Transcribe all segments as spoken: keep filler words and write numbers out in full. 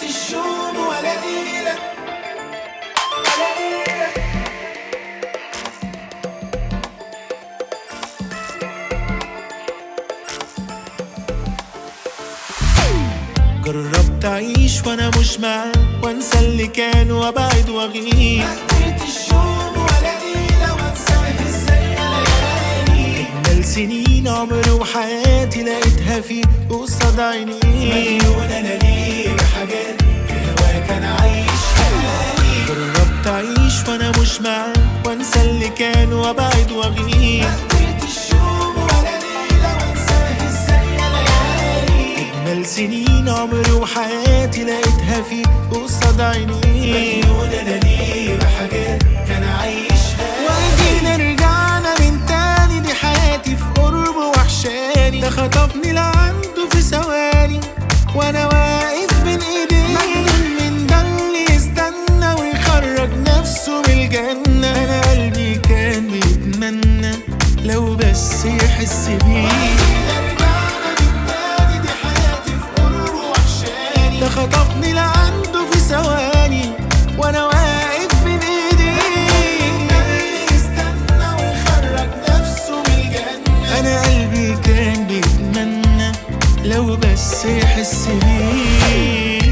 حبيت الشوم ولا ليلة ولا ليلة. جربت اعيش وانا مش معاه وانسى اللي كان وابعد واغيب. حبيت الشوم ولا ليلة وانساه ازاي ليالي. اجمل سنين عمري وحياتي لقيتها فيه قصاد عيني. مليون انا ليه بحاجات في هواك انا عايش حالي. جربت اعيش وانا مش معاه وانسى اللي كان وابعد واغيب. حبيت الشوم ولا ليلة وانساه ازاي ليالي. اجمل سنين عمري وحياتي لقيتها فيه قصاد عيني. مليون انا ليه بحاجات كان عايشها. وادينا رجعنا من تاني دي حياتي في قرب وحشاني. ده خطفني لعنده في ثواني وانا واقف بين ايديه. مجنون من ده اللي يستنى ويخرج نفسه من الجنة. انا قلبي كان بيتمنى لو بس يحس بيه. ده خطفني لعنده في ثواني وانا واقف بين ايديه. يستنى ويخرج نفسه من الجنة. انا قلبي كان بيتمنى لو بس يحس بيه.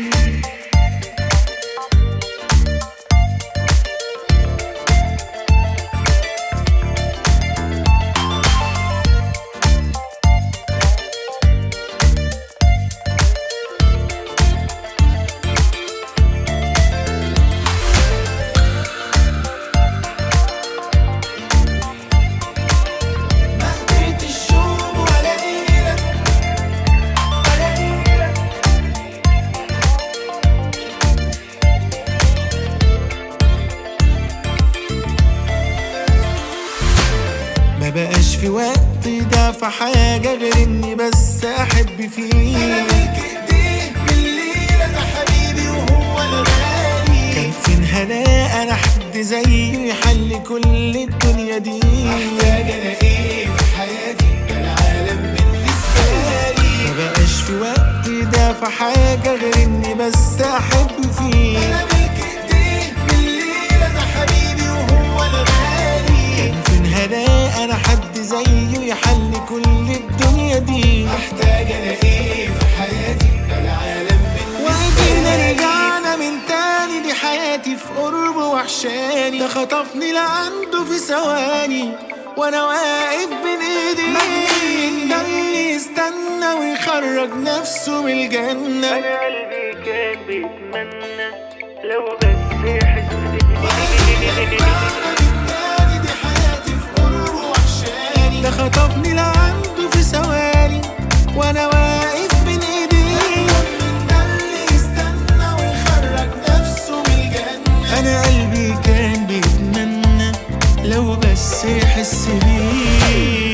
مبقاش في وقت ده في حاجة غير اني بس احب فيه. انا ملك ايديه بالليل انا حبيبي وهو الغالي. كان فين هناء انا حد زيه يحل كل الدنيا دي. محتاج انا ايه في حياتي ده العالم بالنسبة لي. مبقاش في وقت ده في حاجة غير اني بس احب فيه. انا ملك ايديه بالليل انا حبيبي وهو الغالي. كان فين هناء انا حد زيه يحل كل الدنيا دي. محتاج انا ايه في حياتي ده العالم بالنسبة لي. وادينا رجعنا من تاني دي حياتي في قرب وحشاني. ده خطفني لعنده في ثواني وانا واقف بين ايديه. ده اللي يستنى ويخرج نفسه من الجنة. انا قلبي كان بيتمنى لو بس يحس بيه. ده خطفني لعنده في ثواني وانا واقف بين ايديه. ده اللي يستنى ويخرج نفسه من الجنة. انا قلبي كان بيتمنى لو بس يحس بيه.